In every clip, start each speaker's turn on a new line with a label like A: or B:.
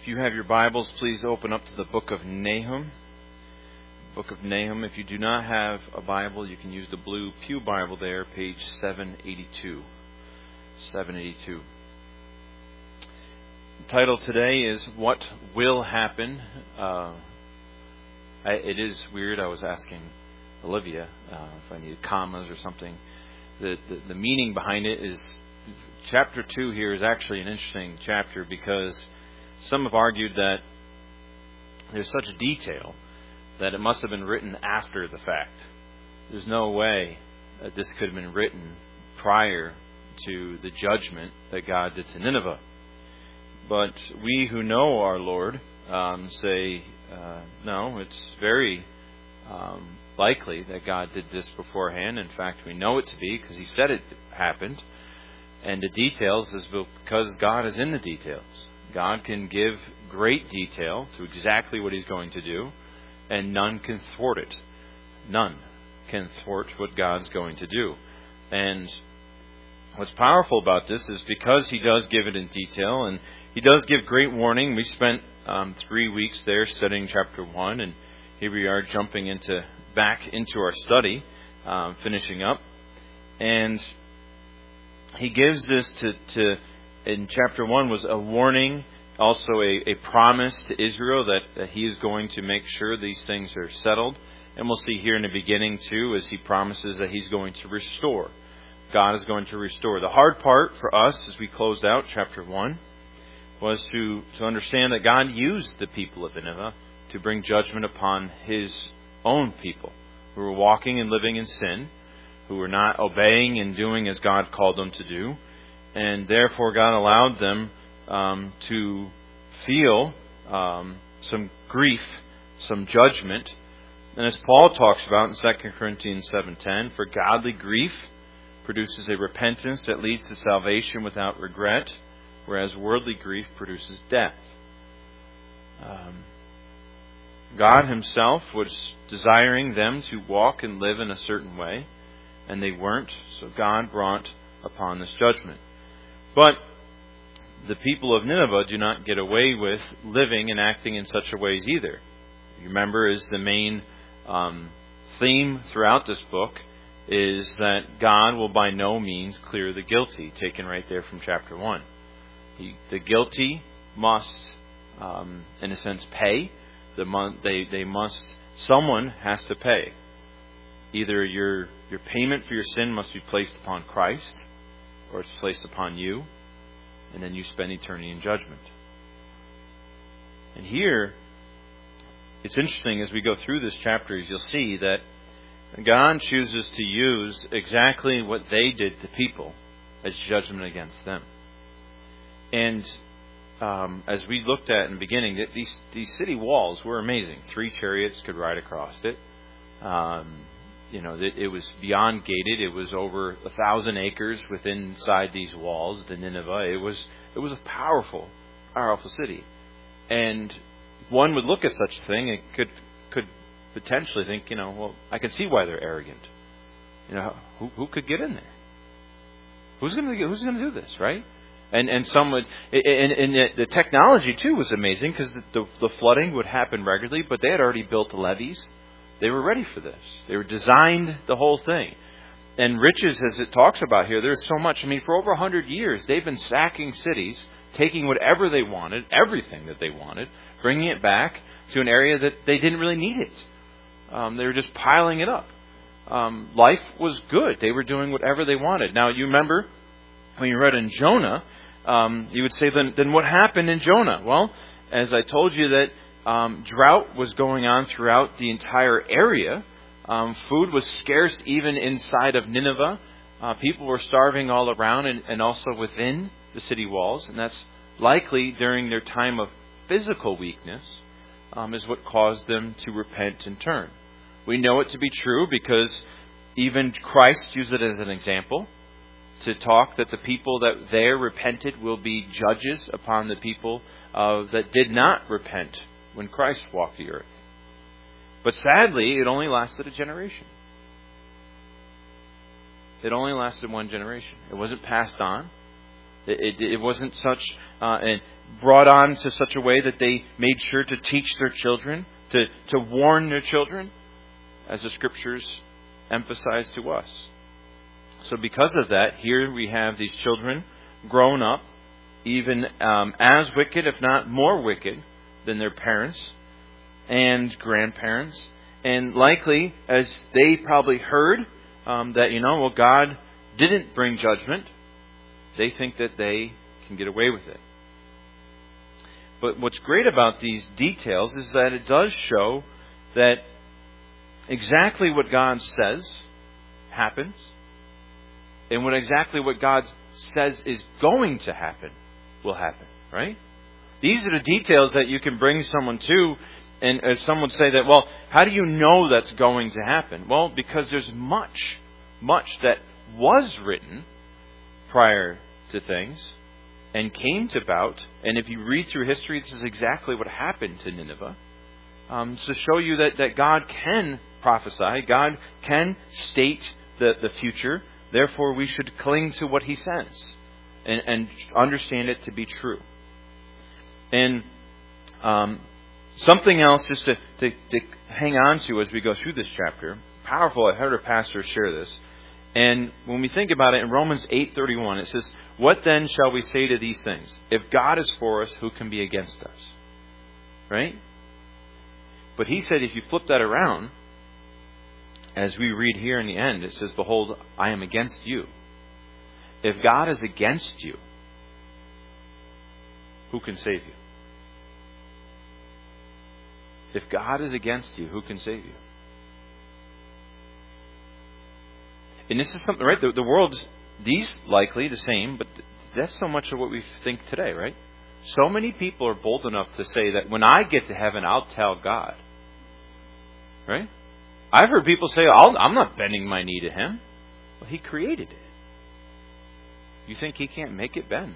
A: If you have your Bibles, please open up to the book of Nahum. Book of Nahum. If you do not have a Bible, you can use the blue Pew Bible there, page 782. 782. The title today is What Will Happen? It is weird. I was asking Olivia if I needed commas or something. The meaning behind it is chapter 2 here is actually an interesting chapter because some have argued that there's such detail that it must have been written after the fact. There's no way that this could have been written prior to the judgment that God did to Nineveh. But we who know our Lord say, no, it's very likely that God did this beforehand. In fact, we know it to be because He said it happened. And the details is because God is in the details. God can give great detail to exactly what He's going to do, and none can thwart it. None can thwart what God's going to do. And what's powerful about this is because He does give it in detail, and He does give great warning. We spent 3 weeks there studying chapter 1, and here we are jumping back into our study, finishing up. And He gives this to in chapter 1 was a warning, also a promise to Israel that He is going to make sure these things are settled. And we'll see here in the beginning too, as He promises that He's going to restore. God is going to restore. The hard part for us as we closed out chapter 1 was to understand that God used the people of Nineveh to bring judgment upon His own people who were walking and living in sin, who were not obeying and doing as God called them to do. And therefore God allowed them to feel some grief, some judgment. And as Paul talks about in 2 Corinthians 7:10, for godly grief produces a repentance that leads to salvation without regret, whereas worldly grief produces death. God Himself was desiring them to walk and live in a certain way, and they weren't, so God brought upon this judgment. But the people of Nineveh do not get away with living and acting in such a ways either. You remember, is the main theme throughout this book is that God will by no means clear the guilty, taken right there from chapter 1. The guilty must, in a sense, pay. They must. Someone has to pay. Either your payment for your sin must be placed upon Christ, or it's placed upon you, and then you spend eternity in judgment. And here, it's interesting as we go through this chapter, as you'll see that God chooses to use exactly what they did to people as judgment against them. And as we looked at in the beginning, these city walls were amazing. 3 chariots could ride across it. It was beyond gated. It was over 1,000 acres inside these walls, the Nineveh. It was a powerful city. And one would look at such a thing and could potentially think, well, I can see why they're arrogant. Who could get in there? Who's going to do this, right? And some would, and the technology too was amazing because the flooding would happen regularly, but they had already built levees. They were ready for this. They were designed the whole thing. And riches, as it talks about here, there's so much. For over 100 years, they've been sacking cities, taking whatever they wanted, everything that they wanted, bringing it back to an area that they didn't really need it. They were just piling it up. Life was good. They were doing whatever they wanted. Now, you remember when you read in Jonah, you would say, then what happened in Jonah? Well, as I told you that drought was going on throughout the entire area. Food was scarce even inside of Nineveh. People were starving all around and also within the city walls. And that's likely during their time of physical weakness is what caused them to repent and turn. We know it to be true because even Christ used it as an example to talk that the people that there repented will be judges upon the people that did not repent when Christ walked the earth. But sadly, it only lasted a generation. It only lasted one generation. It wasn't passed on. It wasn't such and brought on to such a way that they made sure to teach their children, to warn their children, as the Scriptures emphasize to us. So because of that, here we have these children grown up, even as wicked, if not more wicked, than their parents and grandparents. And likely, as they probably heard that, God didn't bring judgment, they think that they can get away with it. But what's great about these details is that it does show that exactly what God says happens, and exactly what God says is going to happen will happen, right? These are the details that you can bring someone to, and as someone would say that, well, how do you know that's going to happen? Well, because there's much that was written prior to things and came about. And if you read through history, this is exactly what happened to Nineveh. To show you that God can prophesy, God can state the future. Therefore, we should cling to what He says and understand it to be true. And something else just to hang on to as we go through this chapter. Powerful. I heard a pastor share this. And when we think about it, in Romans 8:31, it says, "What then shall we say to these things? If God is for us, who can be against us?" Right? But he said, if you flip that around, as we read here in the end, it says, "Behold, I am against you." If God is against you, who can save you? If God is against you, who can save you? And this is something, right? The world's these likely the same, but that's so much of what we think today, right? So many people are bold enough to say that when I get to heaven, I'll tell God. Right? I've heard people say, I'm not bending my knee to Him. Well, He created it. You think He can't make it bend?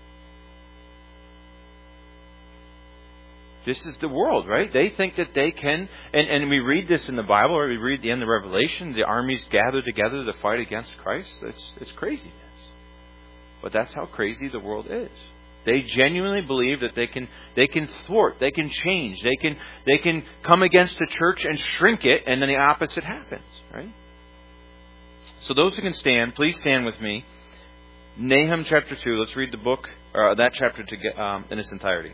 A: This is the world, right? They think that they can, and we read this in the Bible, or we read the end of Revelation, the armies gather together to fight against Christ. It's craziness. But that's how crazy the world is. They genuinely believe that they can thwart, they can change, they can come against the church and shrink it, and then the opposite happens, right? So those who can stand, please stand with me. Nahum chapter 2. Let's read the book, or that chapter in its entirety.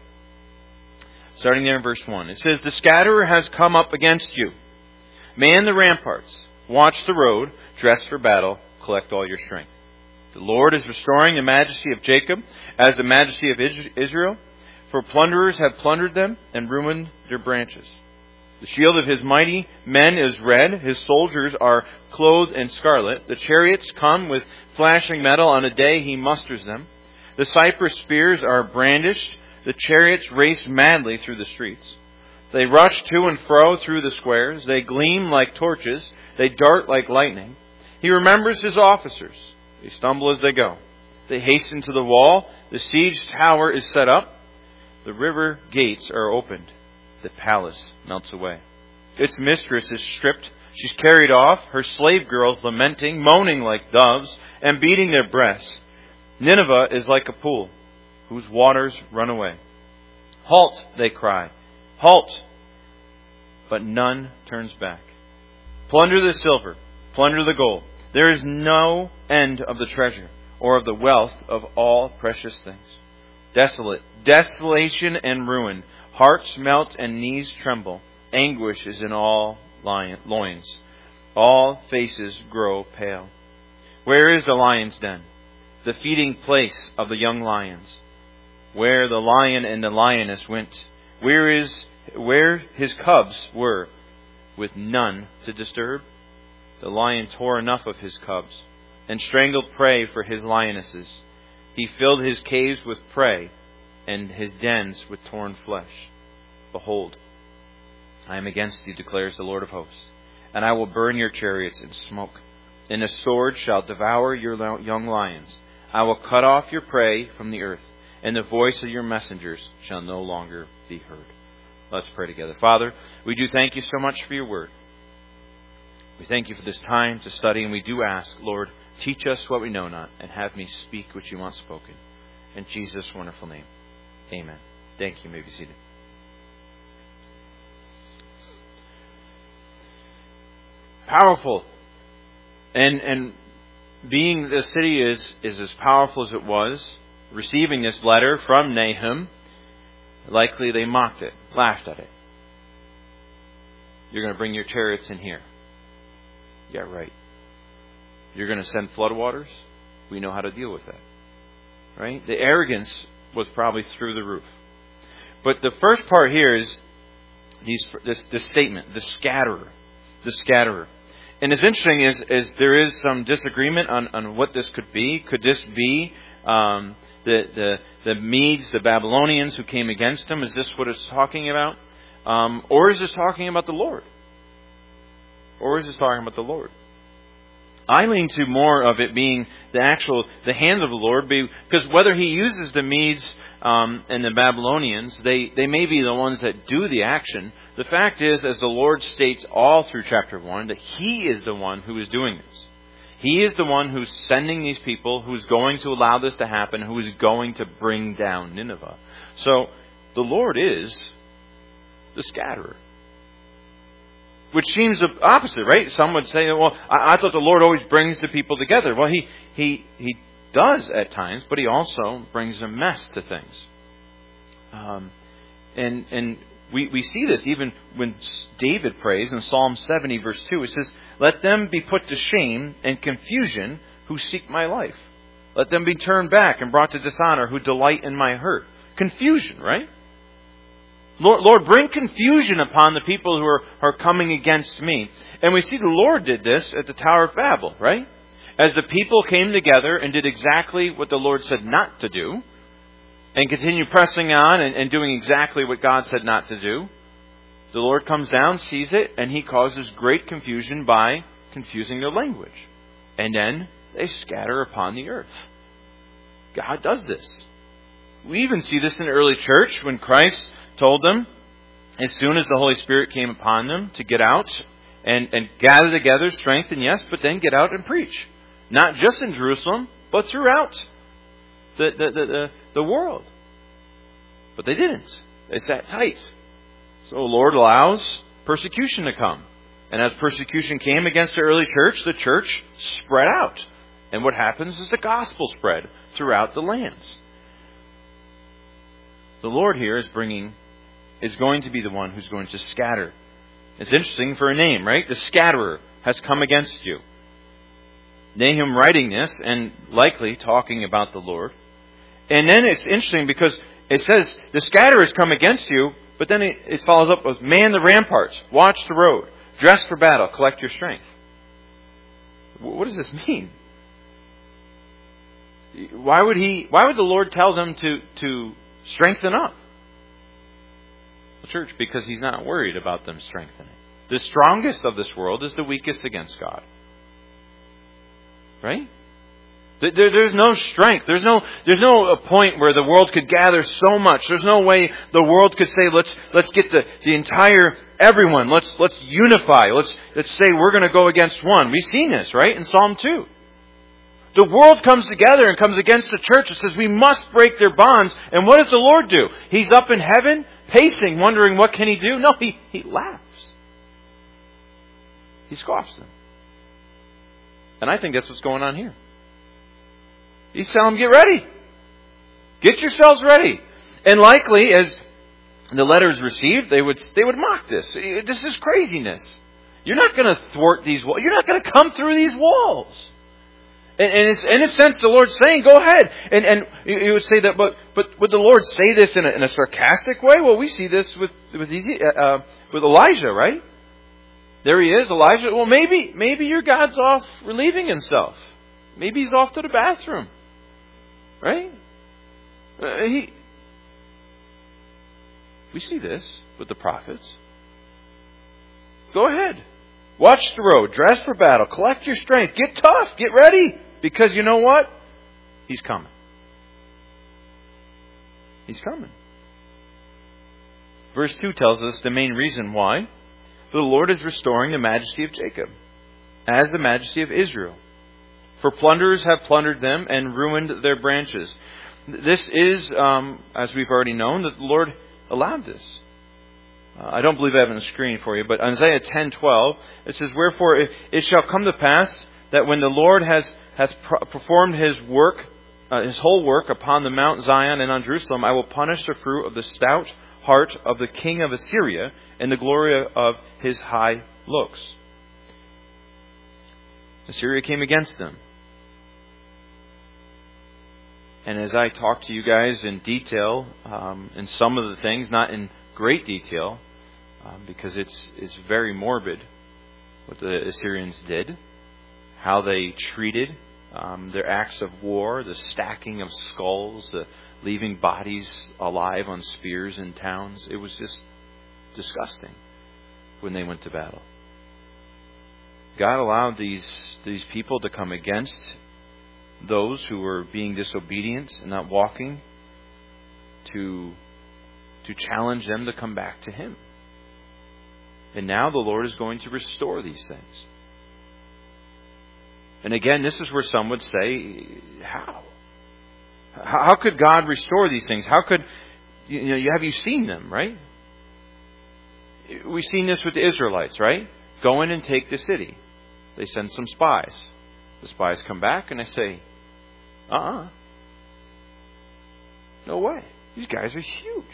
A: Starting there in verse 1. It says, "The scatterer has come up against you. Man the ramparts. Watch the road. Dress for battle. Collect all your strength. The Lord is restoring the majesty of Jacob as the majesty of Israel. For plunderers have plundered them and ruined their branches. The shield of His mighty men is red. His soldiers are clothed in scarlet. The chariots come with flashing metal on the day He musters them. The cypress spears are brandished. The chariots race madly through the streets. They rush to and fro through the squares. They gleam like torches. They dart like lightning. He remembers His officers. They stumble as they go. They hasten to the wall. The siege tower is set up. The river gates are opened. The palace melts away. Its mistress is stripped. She's carried off. Her slave girls lamenting, moaning like doves, and beating their breasts. Nineveh is like a pool whose waters run away. Halt, they cry. Halt. But none turns back. Plunder the silver. Plunder the gold. There is no end of the treasure or of the wealth of all precious things. Desolate. Desolation and ruin. Hearts melt and knees tremble. Anguish is in all loins. All faces grow pale. Where is the lion's den? The feeding place of the young lions. Where the lion and the lioness went, where his cubs were, with none to disturb. The lion tore enough of his cubs, and strangled prey for his lionesses. He filled his caves with prey, and his dens with torn flesh. Behold, I am against you, declares the Lord of hosts, and I will burn your chariots in smoke, and a sword shall devour your young lions. I will cut off your prey from the earth, and the voice of your messengers shall no longer be heard." Let's pray together. Father, we do thank You so much for Your word. We thank You for this time to study, and we do ask, Lord, teach us what we know not, and have me speak what You want spoken. In Jesus' wonderful name. Amen. Thank you. You may be seated. Powerful. And being the city is as powerful as it was, receiving this letter from Nahum, likely they mocked it, laughed at it. You're going to bring your chariots in here. Yeah, right. You're going to send floodwaters? We know how to deal with that. Right? The arrogance was probably through the roof. But the first part here is this statement, the scatterer. The scatterer. And it's interesting is there is some disagreement on what this could be. Could this be the Medes, the Babylonians who came against him? Is this what it's talking about? Or is this talking about the Lord? Or is this talking about the Lord? I lean to more of it being the hand of the Lord, because whether he uses the Medes and the Babylonians, they may be the ones that do the action. The fact is, as the Lord states all through chapter 1, that he is the one who is doing this. He is the one who's sending these people, who's going to allow this to happen, who is going to bring down Nineveh. So the Lord is the scatterer. Which seems the opposite, right? Some would say, well, I thought the Lord always brings the people together. Well, he does at times, but he also brings a mess to things. And we see this even when David prays in Psalm 70, verse 2. It says, let them be put to shame and confusion who seek my life. Let them be turned back and brought to dishonor who delight in my hurt. Confusion, right? Lord, bring confusion upon the people who are coming against me. And we see the Lord did this at the Tower of Babel, right? As the people came together and did exactly what the Lord said not to do, and continue pressing on and doing exactly what God said not to do, the Lord comes down, sees it, and he causes great confusion by confusing their language. And then they scatter upon the earth. God does this. We even see this in the early church when Christ told them, as soon as the Holy Spirit came upon them, to get out and gather together strength, and yes, but then get out and preach. Not just in Jerusalem, but throughout the world. But they didn't. They sat tight. So the Lord allows persecution to come. And as persecution came against the early church, the church spread out. And what happens is the gospel spread throughout the lands. The Lord here is going to be the one who's going to scatter. It's interesting for a name, right? The scatterer has come against you. Nahum writing this and likely talking about the Lord. And then it's interesting because it says the scatterer has come against you, but then it follows up with man the ramparts, watch the road, dress for battle, collect your strength. What does this mean? Why would the Lord tell them to strengthen up? Church, because he's not worried about them strengthening. The strongest of this world is the weakest against God. Right? There's no strength. There's no point where the world could gather so much. There's no way the world could say, let's get the entire everyone. Let's unify. Let's say we're going to go against one. We've seen this, right? In Psalm 2. The world comes together and comes against the church and says we must break their bonds. And what does the Lord do? He's up in heaven, pacing, wondering what can he do? No, he laughs. He scoffs them. And I think that's what's going on here. He's telling them, get ready. Get yourselves ready. And likely, as the letter is received, they would mock this. This is craziness. You're not going to thwart these walls. You're not going to come through these walls. And it's, in a sense, the Lord's saying, go ahead. And you would say that, but would the Lord say this in a sarcastic way? Well, we see this with Elijah, right? There he is, Elijah. Well, maybe your God's off relieving himself. Maybe he's off to the bathroom. Right? We see this with the prophets. Go ahead. Watch the road. Dress for battle. Collect your strength. Get tough. Get ready. Because you know what? He's coming. He's coming. Verse 2 tells us the main reason why. The Lord is restoring the majesty of Jacob as the majesty of Israel. For plunderers have plundered them and ruined their branches. This is, as we've already known, that the Lord allowed this. I don't believe I have it on the screen for you, but Isaiah 10:12, it says, "Wherefore it shall come to pass that when the Lord hath performed His work, His whole work upon the Mount Zion and on Jerusalem, I will punish the fruit of the stout heart of the king of Assyria and the glory of his high looks." Assyria came against them. And as I talk to you guys in detail, in some of the things, not in great detail, because it's very morbid what the Assyrians did, how they treated their acts of war, the stacking of skulls, the leaving bodies alive on spears in towns. It was just disgusting when they went to battle. God allowed these people to come against those who were being disobedient and not walking, to challenge them to come back to Him. And now the Lord is going to restore these things. And again, this is where some would say, how? How could God restore these things? How could, have you seen them, right? We've seen this with the Israelites, right? Go in and take the city. They send some spies. The spies come back and they say, no way. These guys are huge.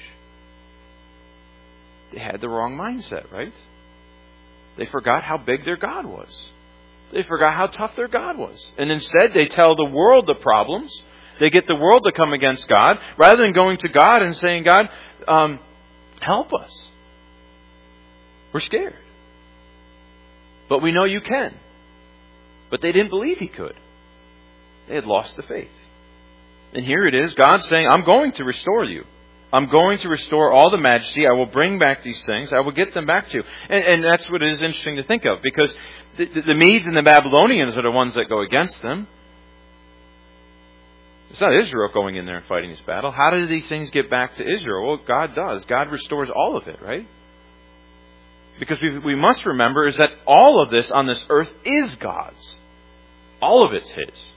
A: They had the wrong mindset, right? They forgot how big their God was. They forgot how tough their God was. And instead, they tell the world the problems. They get the world to come against God, rather than going to God and saying, God, help us. We're scared. But we know you can. But they didn't believe He could. They had lost the faith. And here it is, God saying, I'm going to restore you. I'm going to restore all the majesty. I will bring back these things. I will get them back to you. And that's what is interesting to think of, because the Medes and the Babylonians are the ones that go against them. It's not Israel going in there and fighting this battle. How do these things get back to Israel? Well, God does. God restores all of it, right? Because we must remember is that all of this on this earth is God's. All of it's His.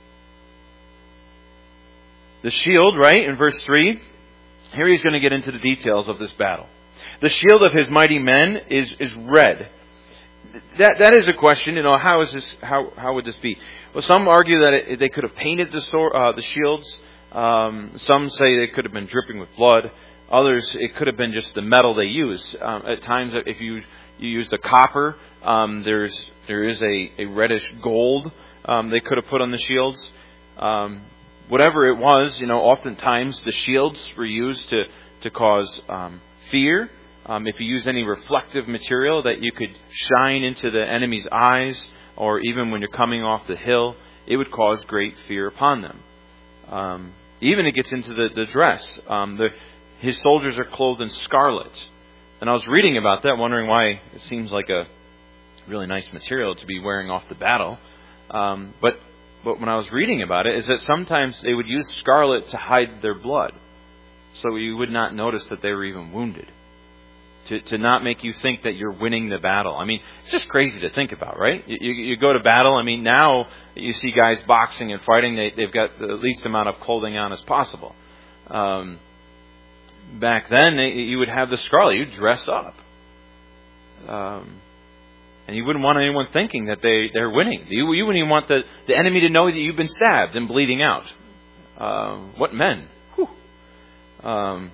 A: The shield, right, in verse 3, here he's going to get into the details of this battle. The shield of his mighty men is red. That is a question, how would this be? Well, some argue that they could have painted the shields. Some say they could have been dripping with blood. Others, it could have been just the metal they use. At times, if you use the copper, there is a reddish gold they could have put on the shields. Whatever it was, oftentimes the shields were used to cause fear. If you use any reflective material that you could shine into the enemy's eyes, or even when you're coming off the hill, it would cause great fear upon them. Even it gets into the dress. His soldiers are clothed in scarlet. And I was reading about that, wondering why it seems like a really nice material to be wearing off the battle. But when I was reading about it, is that sometimes they would use scarlet to hide their blood, so you would not notice that they were even wounded. To not make you think that you're winning the battle. I mean, it's just crazy to think about, right? You go to battle. I mean, now you see guys boxing and fighting. They've got the least amount of clothing on as possible. Back then, you would have the scarlet. You'd dress up. And you wouldn't want anyone thinking that they're winning. You wouldn't even want the enemy to know that you've been stabbed and bleeding out. What men? Whew.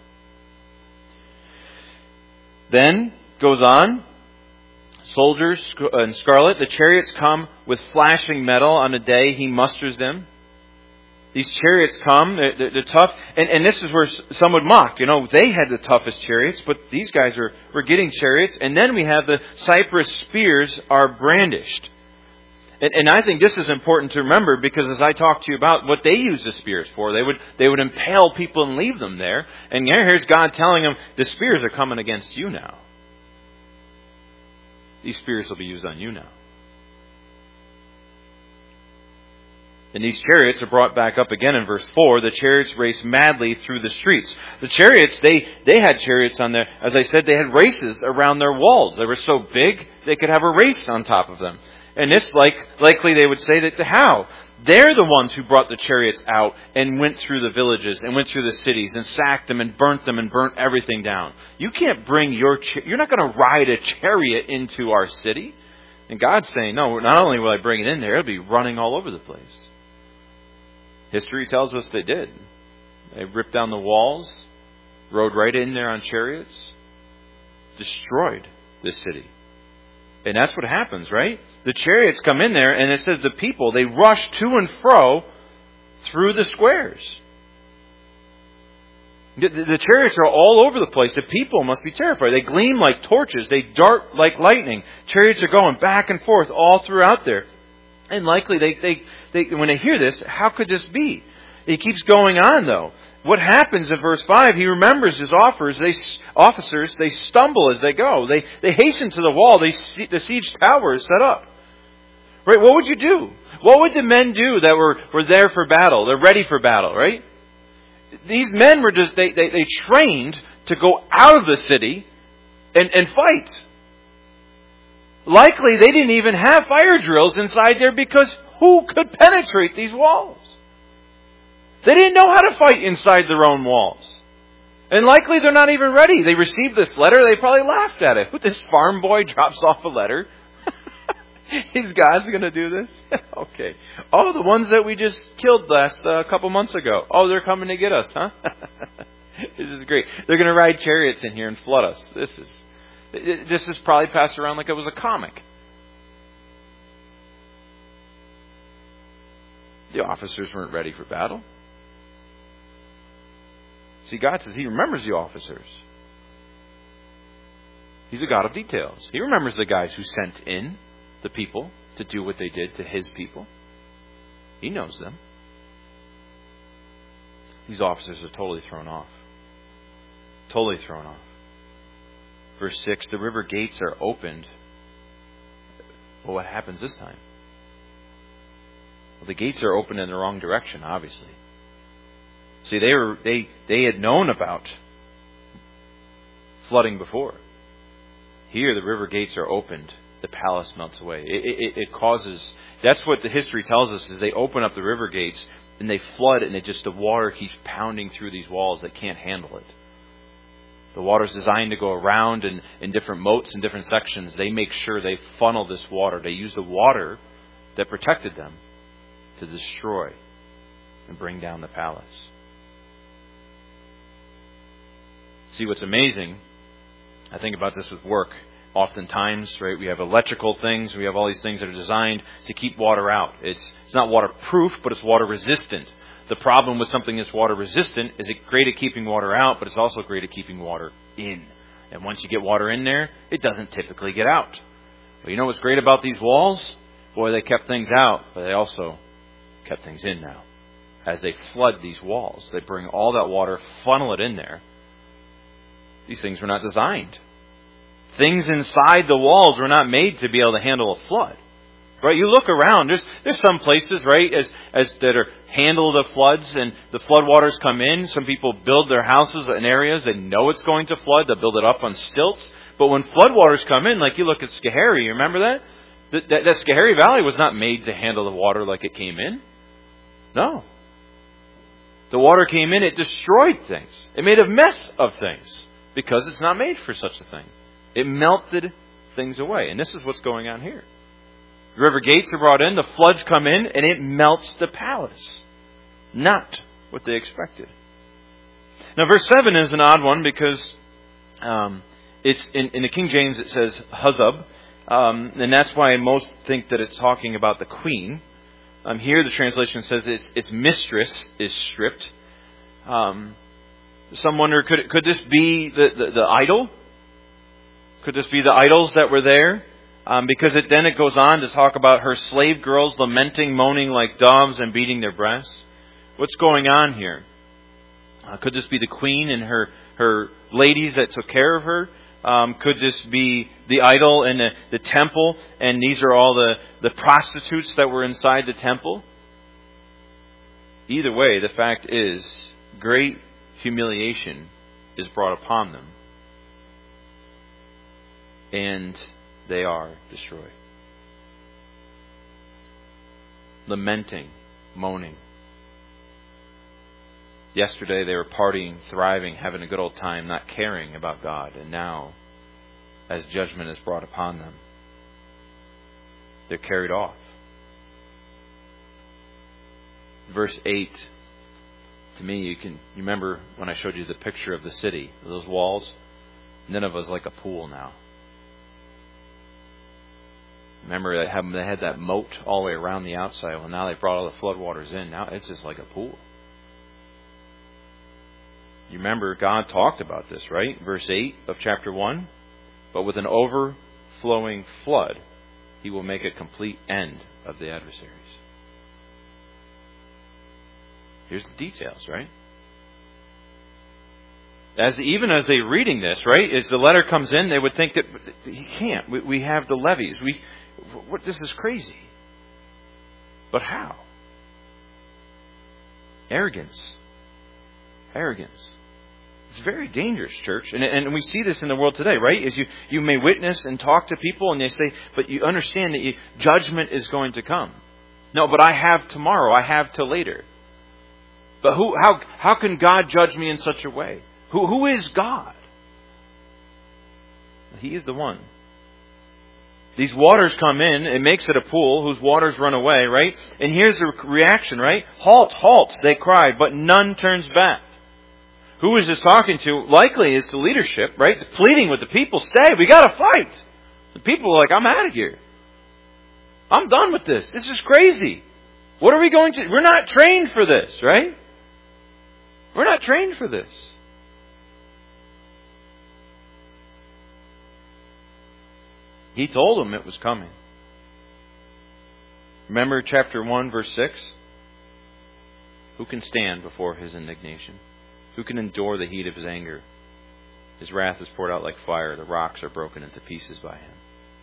A: Then, goes on, soldiers in scarlet, the chariots come with flashing metal on the day He musters them. These chariots come, they're tough, and this is where some would mock. They had the toughest chariots, but these guys were getting chariots. And then we have the cypress spears are brandished. And I think this is important to remember, because as I talk to you about what they use the spears for, they would impale people and leave them there. And here's God telling them, the spears are coming against you now. These spears will be used on you now. And these chariots are brought back up again in verse 4. The chariots race madly through the streets. The chariots, they had chariots on there. As I said, they had races around their walls. They were so big, they could have a race on top of them. And this, likely they would say that how? They're the ones who brought the chariots out and went through the villages and went through the cities and sacked them and burnt everything down. You can't bring you're not going to ride a chariot into our city. And God's saying, no, not only will I bring it in there, it'll be running all over the place. History tells us they did. They ripped down the walls, rode right in there on chariots, destroyed this city. And that's what happens, right? The chariots come in there, and it says the people, they rush to and fro through the squares. The chariots are all over the place. The people must be terrified. They gleam like torches. They dart like lightning. Chariots are going back and forth all throughout there. And likely, they when they hear this, how could this be? It keeps going on, though. What happens in verse 5, he remembers his officers, they stumble as they go. They hasten to the wall. The siege tower is set up. Right? What would you do? What would the men do that were there for battle? They're ready for battle, right? These men were just, they trained to go out of the city and fight. Likely they didn't even have fire drills inside there because who could penetrate these walls? They didn't know how to fight inside their own walls. And likely they're not even ready. They received this letter, they probably laughed at it. This farm boy drops off a letter. God's going to do this? Okay. Oh, the ones that we just killed last couple months ago. Oh, they're coming to get us, huh? This is great. They're going to ride chariots in here and flood us. This is probably passed around like it was a comic. The officers weren't ready for battle. See, God says He remembers the officers. He's a God of details. He remembers the guys who sent in the people to do what they did to His people. He knows them. These officers are totally thrown off. Totally thrown off. Verse 6, the river gates are opened. Well, what happens this time? Well, the gates are opened in the wrong direction, obviously. See, they had known about flooding before. Here, the river gates are opened. The palace melts away. It causes... That's what the history tells us, is they open up the river gates and they flood, and the water keeps pounding through these walls that can't handle it. The water's designed to go around in different moats and different sections. They make sure they funnel this water. They use the water that protected them to destroy and bring down the palace. See, what's amazing, I think about this with work. Oftentimes, right, we have electrical things. We have all these things that are designed to keep water out. It's not waterproof, but it's water resistant. The problem with something that's water resistant is it's great at keeping water out, but it's also great at keeping water in. And once you get water in there, it doesn't typically get out. But you know what's great about these walls? Boy, they kept things out, but they also kept things in now. As they flood these walls, they bring all that water, funnel it in there. These things were not designed. Things inside the walls were not made to be able to handle a flood. Right? You look around, there's some places, right, as that are handle the floods, and the flood waters come in. Some people build their houses in areas they know it's going to flood. They'll build it up on stilts. But when flood waters come in, like you look at Schoharie, you remember that? That Schoharie Valley was not made to handle the water like it came in. No. The water came in, it destroyed things. It made a mess of things because it's not made for such a thing. It melted things away. And this is what's going on here. The river gates are brought in, the floods come in, and it melts the palace. Not what they expected. Now, verse 7 is an odd one because it's in the King James it says Huzzab, and that's why most think that it's talking about the queen. Here the translation says its mistress is stripped. Some wonder, could this be the idol? Could this be the idols that were there? Because it goes on to talk about her slave girls lamenting, moaning like doves, and beating their breasts. What's going on here? Could this be the queen and her ladies that took care of her? Could this be the idol in the temple, and these are all the prostitutes that were inside the temple? Either way, the fact is, great humiliation is brought upon them. And they are destroyed. Lamenting, moaning. Yesterday they were partying, thriving, having a good old time, not caring about God. And now, as judgment is brought upon them, they're carried off. Verse 8, to me, you remember when I showed you the picture of the city, those walls? Nineveh's like a pool now. Remember, they had that moat all the way around the outside. Well, now they brought all the floodwaters in. Now it's just like a pool. You remember God talked about this, right? Verse 8 of chapter 1. But with an overflowing flood, He will make a complete end of the adversaries. Here's the details, right? Even as they're reading this, right, as the letter comes in, they would think that he can't. We have the levies. This is crazy. But how? Arrogance. It's very dangerous, church. And we see this in the world today, right? As you may witness and talk to people and they say, but you understand that judgment is going to come. No, but I have tomorrow. I have till later. But how can God judge me in such a way? Who is God? He is the one. These waters come in, it makes it a pool whose waters run away, right? And here's the reaction, right? Halt, halt, they cry, but none turns back. Who is this talking to? Likely is the leadership, right? Pleading with the people, stay, we got to fight. The people are like, I'm out of here. I'm done with this. This is crazy. What are we going to... We're not trained for this, right? We're not trained for this. He told them it was coming. Remember chapter 1, verse 6? Who can stand before His indignation? Who can endure the heat of His anger? His wrath is poured out like fire. The rocks are broken into pieces by Him.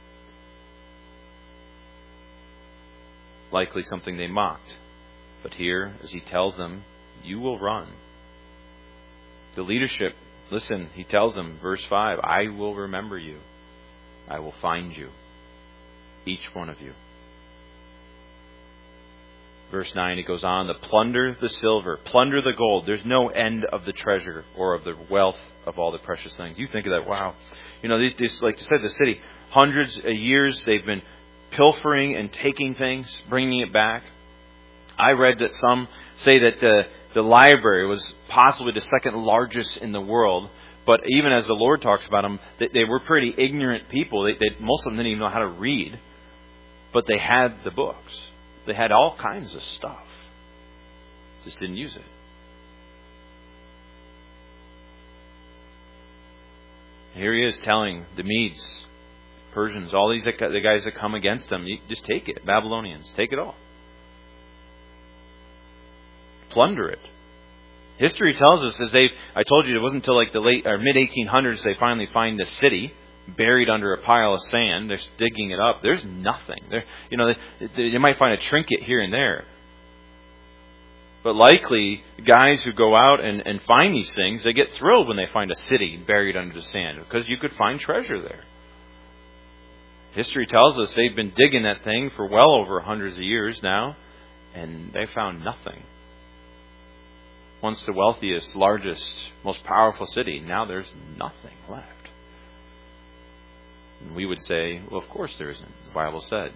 A: Likely something they mocked. But here, as He tells them, you will run. The leadership, listen, He tells them, verse 5, I will remember you. I will find you. Each one of you. Verse 9, it goes on, to plunder the silver, plunder the gold. There's no end of the treasure or of the wealth of all the precious things. You think of that, wow. You know, these like I said, the city, hundreds of years they've been pilfering and taking things, bringing it back. I read that some say that the library was possibly the second largest in the world. But even as the Lord talks about them, they were pretty ignorant people. Most of them didn't even know how to read. But they had the books. They had all kinds of stuff. Just didn't use it. Here He is telling the Medes, Persians, all the guys that come against them, you just take it. Babylonians, take it all. Plunder it. History tells us, I told you, it wasn't until like the late or mid 1800s they finally find the city buried under a pile of sand. They're digging it up. There's nothing. They might find a trinket here and there. But likely, guys who go out and find these things, they get thrilled when they find a city buried under the sand because you could find treasure there. History tells us they've been digging that thing for well over hundreds of years now, and they found nothing. Once the wealthiest, largest, most powerful city, now there's nothing left. And we would say, well, of course there isn't. The Bible said,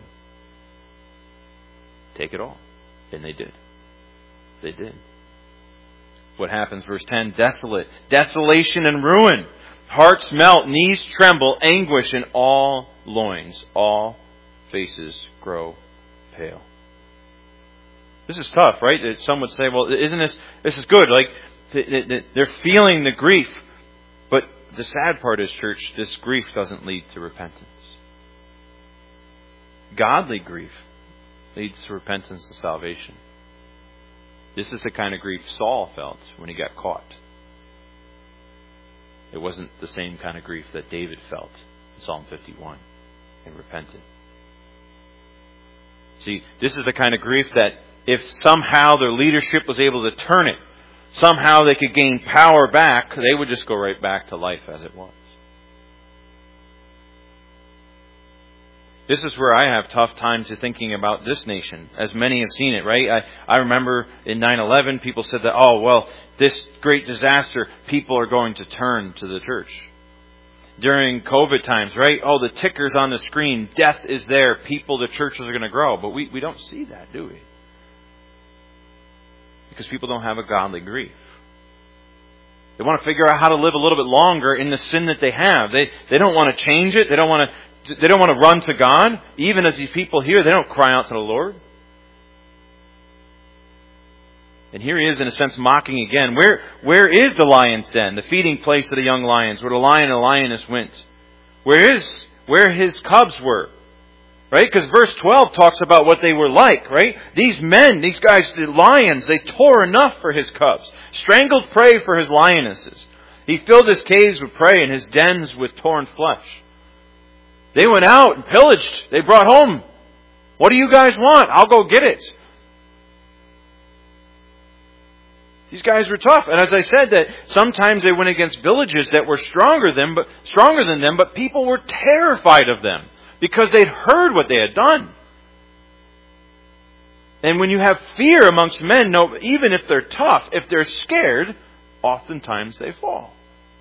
A: take it all. And they did. They did. What happens? Verse 10, desolate, desolation and ruin. Hearts melt, knees tremble, anguish in all loins. All faces grow pale. This is tough, right? Some would say, well, isn't this is good. Like, they're feeling the grief. But the sad part is, church, this grief doesn't lead to repentance. Godly grief leads to repentance and salvation. This is the kind of grief Saul felt when he got caught. It wasn't the same kind of grief that David felt in Psalm 51 and repented. See, this is the kind of grief that if somehow their leadership was able to turn it, somehow they could gain power back, they would just go right back to life as it was. This is where I have tough times thinking about this nation, as many have seen it, right? I remember in 9/11, people said that, oh, well, this great disaster, people are going to turn to the church. During COVID times, right? Oh, the ticker's on the screen. Death is there. The churches are going to grow. But we don't see that, do we? Because people don't have a godly grief. They want to figure out how to live a little bit longer in the sin that they have. They don't want to change it. They don't want to run to God. Even as these people here, they don't cry out to the Lord. And here he is, in a sense, mocking again. Where is the lion's den, the feeding place of the young lions, where the lion and the lioness went? Where his cubs were? Right? Because verse 12 talks about what they were like, right? These men, these guys, the lions, they tore enough for his cubs. Strangled prey for his lionesses. He filled his caves with prey and his dens with torn flesh. They went out and pillaged. They brought home. What do you guys want? I'll go get it. These guys were tough. And as I said, that sometimes they went against villages that were stronger than them, but people were terrified of them because they'd heard what they had done. And when you have fear amongst men, even if they're tough, if they're scared, oftentimes they fall.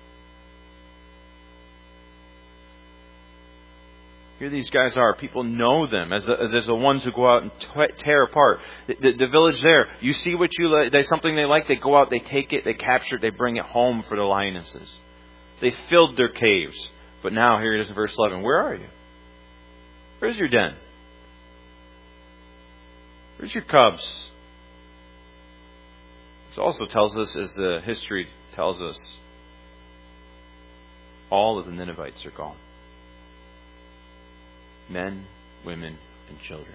A: Here these guys are. People know them as the ones who go out and tear apart. The village there, you see what you like, there's something they like, they go out, they take it, they capture it, they bring it home for the lionesses. They filled their caves. But now, here it is in verse 11. Where are you? Where's your den? Where's your cubs? This also tells us, as the history tells us, all of the Ninevites are gone. Men, women, and children.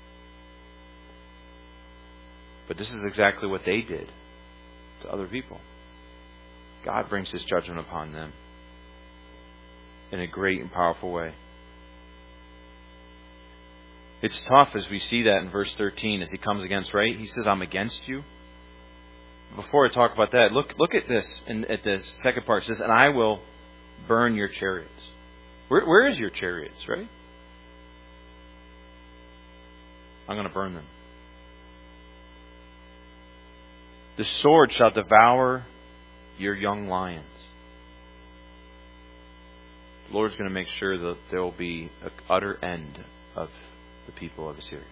A: But this is exactly what they did to other people. God brings His judgment upon them in a great and powerful way. It's tough as we see that in verse 13 as he comes against, right? He says, I'm against you. Before I talk about that, look at this. And at the second part, it says, and I will burn your chariots. Where is your chariots, right? I'm going to burn them. The sword shall devour your young lions. The Lord's going to make sure that there will be an utter end of the people of Assyria.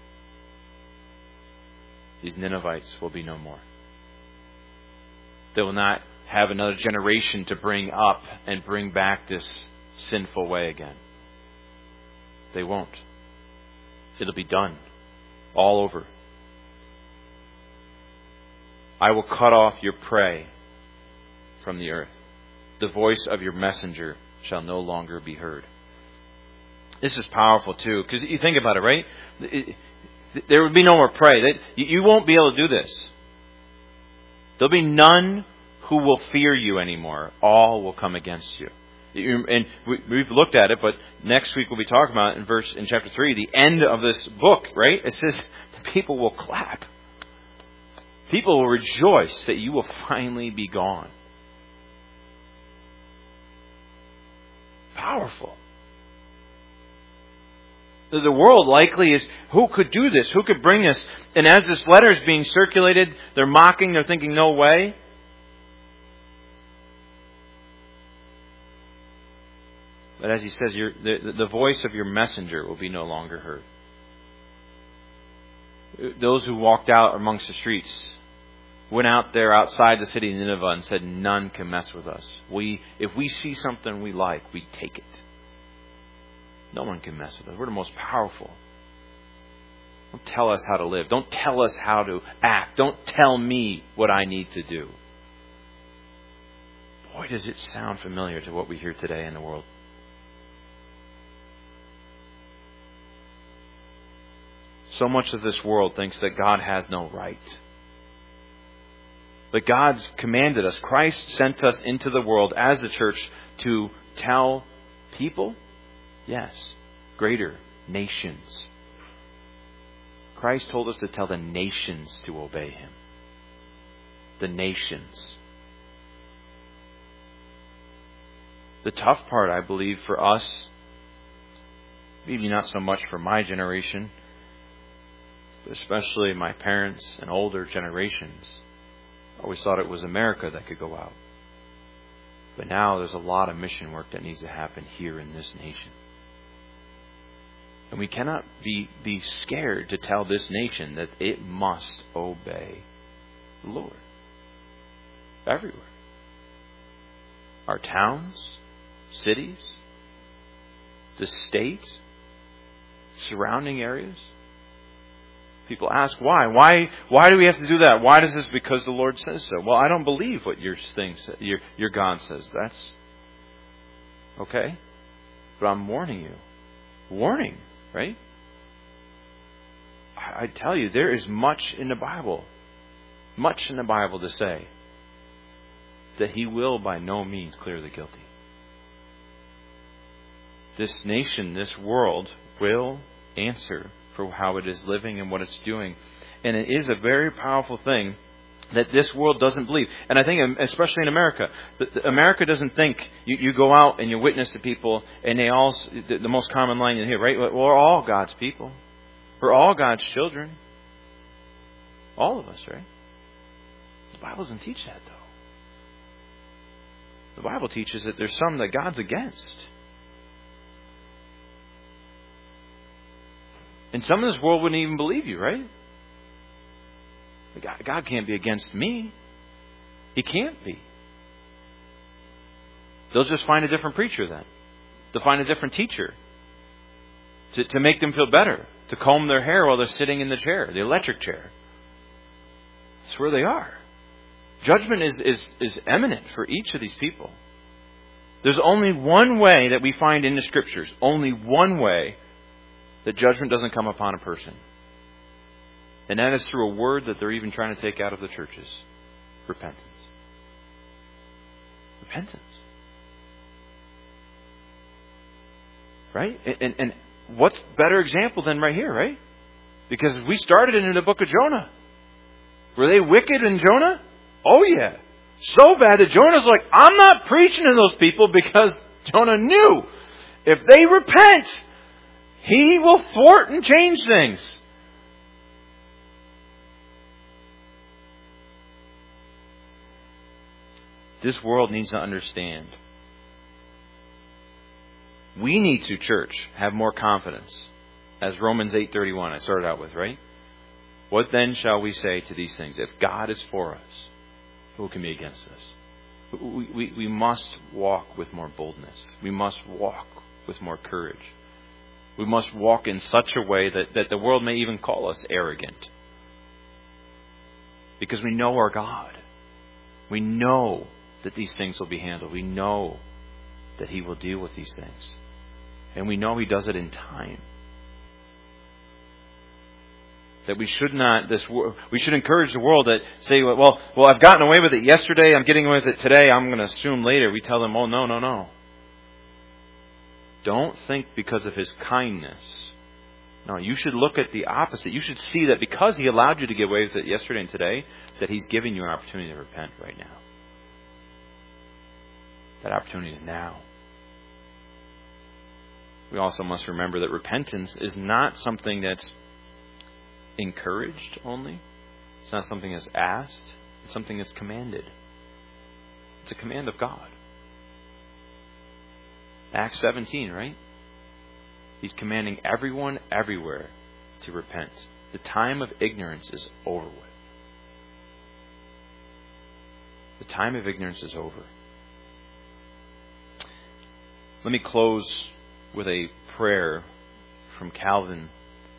A: These Ninevites will be no more. They will not have another generation to bring up and bring back this sinful way again. They won't. It'll be done. All over. I will cut off your prey from the earth. The voice of your messenger shall no longer be heard. This is powerful too, because you think about it, right? There would be no more prey. You won't be able to do this. There'll be none who will fear you anymore. All will come against you. And we've looked at it, but next week we'll be talking about it in chapter 3, the end of this book, right? It says the people will clap. People will rejoice that you will finally be gone. Powerful. The world likely is, who could do this? Who could bring this? And as this letter is being circulated, they're mocking, they're thinking, no way. But as he says, the voice of your messenger will be no longer heard. Those who walked out amongst the streets went out there outside the city of Nineveh and said, none can mess with us. If we see something we like, we take it. No one can mess with us. We're the most powerful. Don't tell us how to live. Don't tell us how to act. Don't tell me what I need to do. Boy, does it sound familiar to what we hear today in the world. So much of this world thinks that God has no right. But God's commanded us. Christ sent us into the world as the church to tell people, yes, greater nations. Christ told us to tell the nations to obey Him. The nations. The tough part, I believe, for us maybe not so much for my generation, but especially my parents and older generations, always thought it was America that could go out. But now there's a lot of mission work that needs to happen here in this nation. And we cannot be scared to tell this nation that it must obey the Lord. Everywhere. Our towns, cities, the states, surrounding areas. People ask why. Why do we have to do that? Why does this? Because the Lord says so. Well, I don't believe what your God says. That's okay. But I'm warning you. Warning, right? I tell you, there is much in the Bible to say that He will by no means clear the guilty. This nation, this world, will answer for how it is living and what it's doing. And it is a very powerful thing that this world doesn't believe. And I think, especially in America, America doesn't think you go out and you witness to people and they all, the most common line you hear, right? Well, we're all God's people. We're all God's children. All of us, right? The Bible doesn't teach that, though. The Bible teaches that there's some that God's against. And some of this world wouldn't even believe you, right? God can't be against me. He can't be. They'll just find a different preacher then. They'll find a different teacher. To make them feel better. To comb their hair while they're sitting in the chair, the electric chair. That's where they are. Judgment is imminent for each of these people. There's only one way that we find in the Scriptures. Only one way that judgment doesn't come upon a person. And that is through a word that they're even trying to take out of the churches. Repentance. Repentance. Right? And what's better example than right here, right? Because we started in the book of Jonah. Were they wicked in Jonah? Oh yeah. So bad that Jonah's like, I'm not preaching to those people, because Jonah knew if they repent, He will thwart and change things. This world needs to understand. We need to, church, have more confidence. As Romans 8:31 I started out with, right? What then shall we say to these things? If God is for us, who can be against us? We must walk with more boldness. We must walk with more courage. We must walk in such a way that the world may even call us arrogant. Because we know our God. We know that these things will be handled. We know that He will deal with these things. And we know He does it in time. That we should not, we should encourage the world that say, well, I've gotten away with it yesterday, I'm getting away with it today, I'm going to assume later. We tell them, oh, no. Don't think because of His kindness. No, you should look at the opposite. You should see that because He allowed you to get away with it yesterday and today, that He's giving you an opportunity to repent right now. That opportunity is now. We also must remember that repentance is not something that's encouraged only. It's not something that's asked. It's something that's commanded. It's a command of God. Acts 17, right? He's commanding everyone everywhere to repent. The time of ignorance is over with. The time of ignorance is over. Let me close with a prayer from Calvin.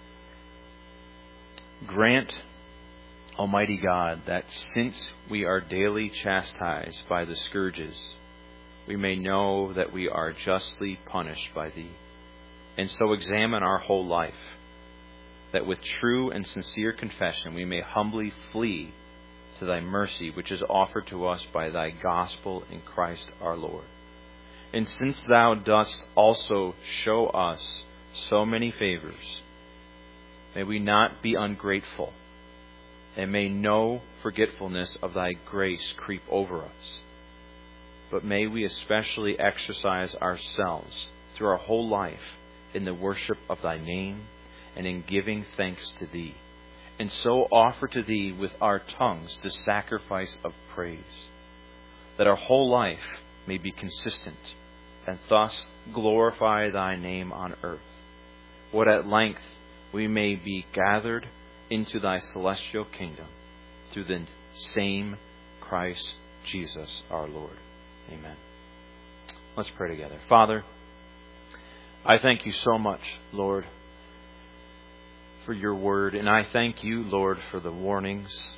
A: Grant, Almighty God, that since we are daily chastised by the scourges, we may know that we are justly punished by Thee, and so examine our whole life, that with true and sincere confession we may humbly flee to Thy mercy, which is offered to us by Thy gospel in Christ our Lord. And since Thou dost also show us so many favors, may we not be ungrateful, and may no forgetfulness of Thy grace creep over us. But may we especially exercise ourselves through our whole life in the worship of Thy name and in giving thanks to Thee, and so offer to Thee with our tongues the sacrifice of praise, that our whole life may be consistent, and thus glorify Thy name on earth, what at length we may be gathered into Thy celestial kingdom through the same Christ Jesus our Lord. Amen. Let's pray together. Father, I thank You so much, Lord, for Your word, and I thank You, Lord, for the warnings.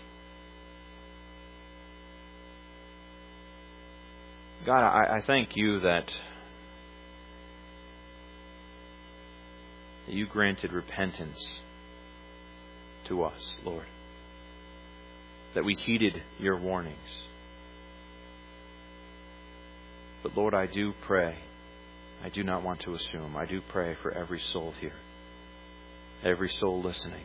A: God, I thank You that You granted repentance to us, Lord, that we heeded Your warnings. But Lord, I do pray, I do not want to assume, I do pray for every soul here, every soul listening,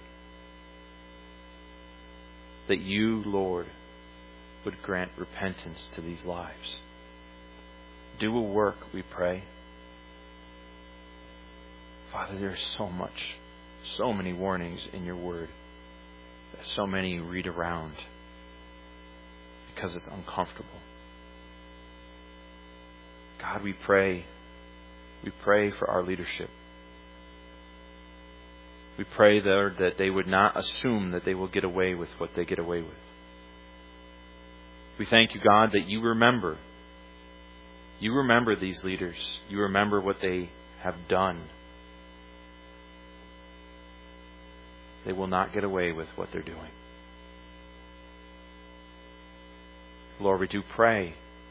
A: that You, Lord, would grant repentance to these lives. Do a work, we pray. Father, there's so much, so many warnings in Your word that so many read around because it's uncomfortable. God, we pray for our leadership. We pray, Lord, that they would not assume that they will get away with what they get away with. We thank You, God, that You remember these leaders. You remember what they have done. They will not get away with what they're doing. Lord, we do pray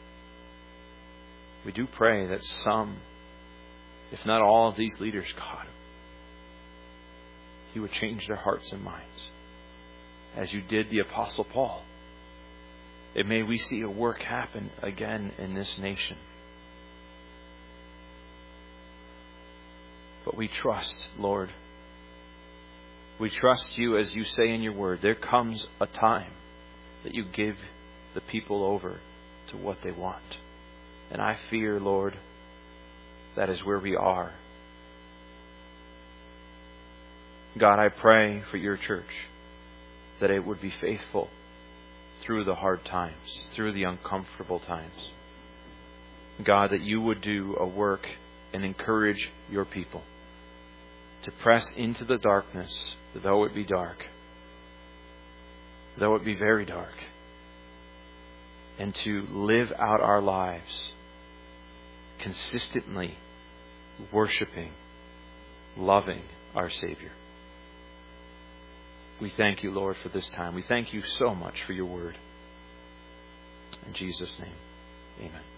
A: that some, if not all of these leaders, God, You would change their hearts and minds, as You did the Apostle Paul. And may we see a work happen again in this nation. But we trust, Lord. We trust You, as You say in Your word. There comes a time that You give the people over to what they want. And I fear, Lord, that is where we are. God, I pray for Your church, that it would be faithful through the hard times, through the uncomfortable times. God, that You would do a work and encourage Your people to press into the darkness, though it be dark, though it be very dark, and to live out our lives consistently worshiping, loving our Savior. We thank You, Lord, for this time. We thank You so much for Your word. In Jesus' name, amen.